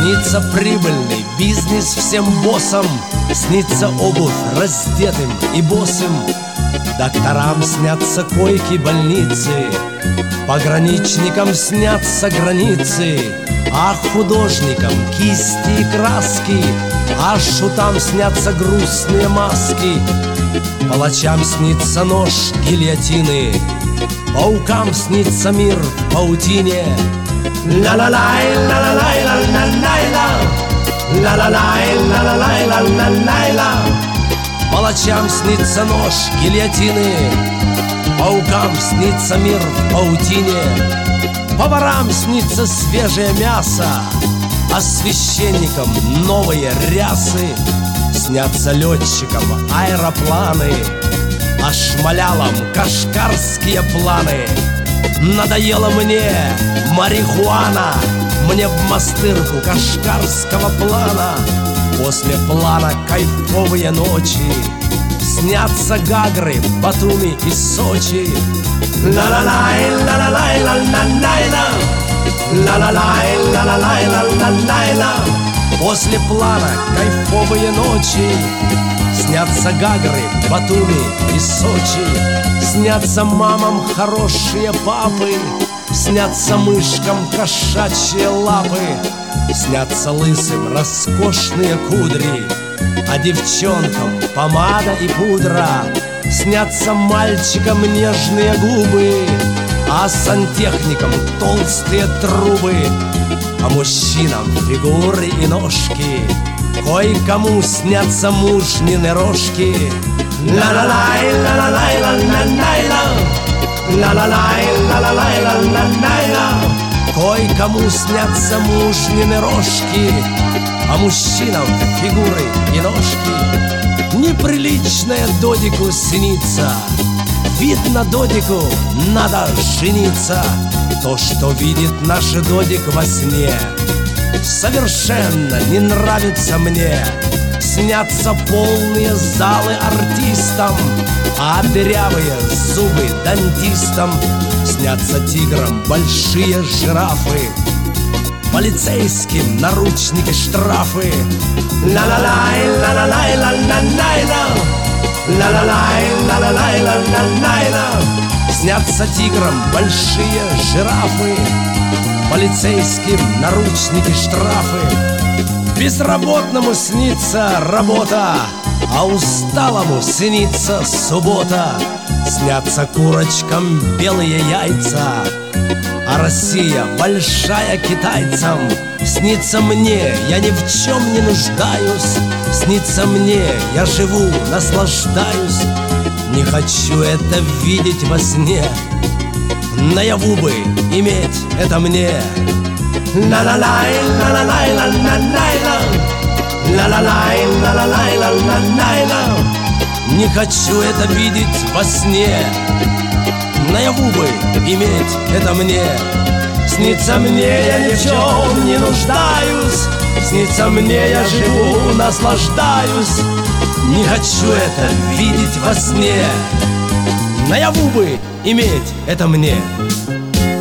Снится прибыльный бизнес всем боссам, снится обувь раздетым и босым. Докторам снятся койки больницы, пограничникам снятся границы, а художникам кисти и краски, а шутам снятся грустные маски. Палачам снится нож гильотины, паукам снится мир в паутине. Ла-ла-лай, ла-ла-лай, ла-ла-лай-ла, ла-ла-лай, ла-ла-лай, ла-ла-лай-ла. Палачам снится нож гильотины, паукам снится мир в паутине. Поварам снится свежее мясо, а священникам новые рясы. Снятся летчикам аэропланы, а шмалялам кашкарские планы. Надоела мне марихуана, мне в мастырку кашкарского плана. После плана кайфовые ночи, снятся Гагры, Батуми и Сочи. Ла-ла-лай, ла-ла-лай, ла-ла-лай-ла, ла-ла-лай, ла-ла-лай, ла-ла-лай-ла. После плана кайфовые ночи, снятся Гагры, Батуми и Сочи. Снятся мамам хорошие папы, снятся мышкам кошачьи лапы. Снятся лысым роскошные кудри, а девчонкам помада и пудра. Снятся мальчикам нежные губы, а сантехникам толстые трубы. А мужчинам фигуры и ножки, кое-кому снятся мужнины рожки. Ла-ла-лай, ла-ла-лай, ла-ла-лай-ла, ла-ла-лай, ла-ла-лай, ла-ла-лай-ла. Кое-кому снятся мужнины рожки, а мужчинам фигуры и ножки. Неприличная додику снится, видно додику надо жениться. То, что видит наш додик во сне, совершенно не нравится мне. Снятся полные залы артистам, а дырявые зубы дантистам. Снятся тиграм большие жирафы, полицейским наручники штрафы. Ла-ла-лай, ла-ла-лай, ла-ла-лай-ла, ла-ла-лай, ла-ла-лай, ла-ла-лай-ла. Снятся тиграм большие жирафы, полицейским наручники штрафы. Безработному снится работа, а усталому снится суббота. Снятся курочкам белые яйца, а Россия большая китайцам. Снится мне, я ни в чем не нуждаюсь, снится мне, я живу, наслаждаюсь. Не хочу это видеть во сне, наяву бы иметь это мне. Ла-ла-лай, ла-ла-лай, ла-ла-лай-ла, ла-ла-лай, ла-ла-лай, ла-ла-лай-ла. Не хочу это видеть во сне, наяву бы иметь это мне. Снится мне, я ни в чем не нуждаюсь, снится мне, я живу, наслаждаюсь. Не хочу это видеть во сне, наяву бы иметь это мне.